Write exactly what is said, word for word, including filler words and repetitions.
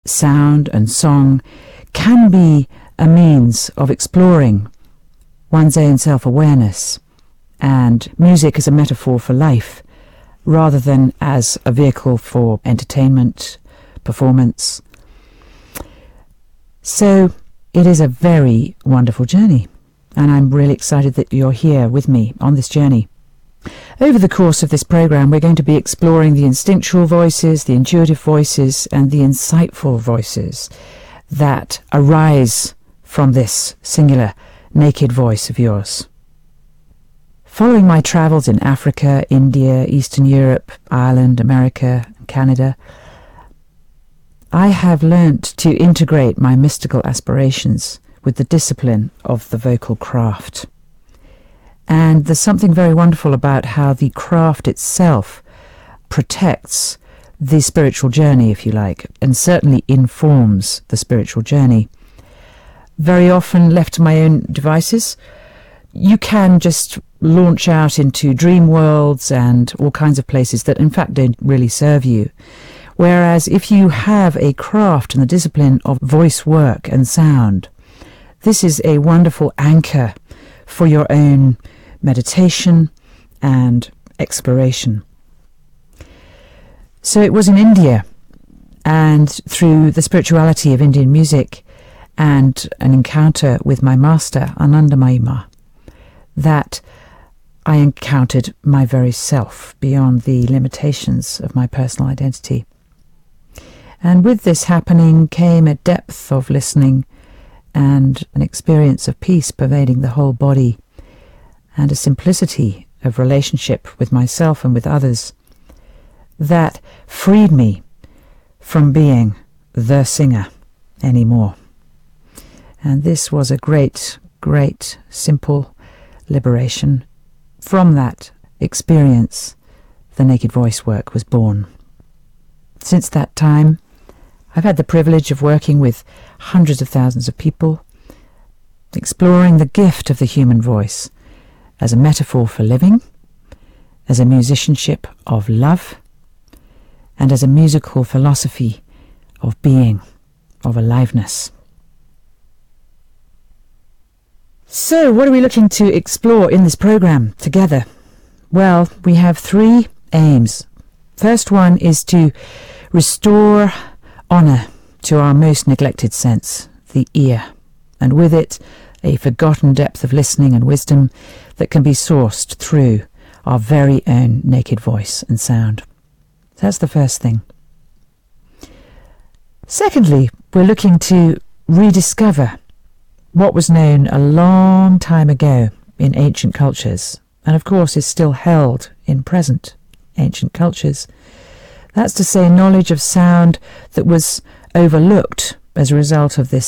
sound and song can be a means of exploring one's own self-awareness, and music as a metaphor for life rather than as a vehicle for entertainment, performance. So it is a very wonderful journey, and I'm really excited that you're here with me on this journey. Over the course of this program, we're going to be exploring the instinctual voices, the intuitive voices, and the insightful voices that arise from this singular naked voice of yours. Following my travels in Africa, India, Eastern Europe, Ireland, America, and Canada, I have learnt to integrate my mystical aspirations with the discipline of the vocal craft. And there's something very wonderful about how the craft itself protects the spiritual journey, if you like, and certainly informs the spiritual journey. Very often, left to my own devices, you can just launch out into dream worlds and all kinds of places that in fact don't really serve you. Whereas if you have a craft and the discipline of voice work and sound, this is a wonderful anchor for your own meditation and exploration. So it was in India, and through the spirituality of Indian music and an encounter with my master, Ananda Mahima, that I encountered my very self beyond the limitations of my personal identity. And with this happening came a depth of listening and an experience of peace pervading the whole body, and a simplicity of relationship with myself and with others that freed me from being the singer anymore. And this was a great, great, simple liberation. From that experience, the Naked Voice work was born. Since that time, I've had the privilege of working with hundreds of thousands of people, exploring the gift of the human voice as a metaphor for living, as a musicianship of love, and as a musical philosophy of being, of aliveness. So, what are we looking to explore in this program together? Well, we have three aims. First one is to restore honour to our most neglected sense, the ear, and with it a forgotten depth of listening and wisdom that can be sourced through our very own naked voice and sound. That's the first thing. Secondly, we're looking to rediscover what was known a long time ago in ancient cultures, and of course is still held in present ancient cultures. That's to say, knowledge of sound that was overlooked as a result of this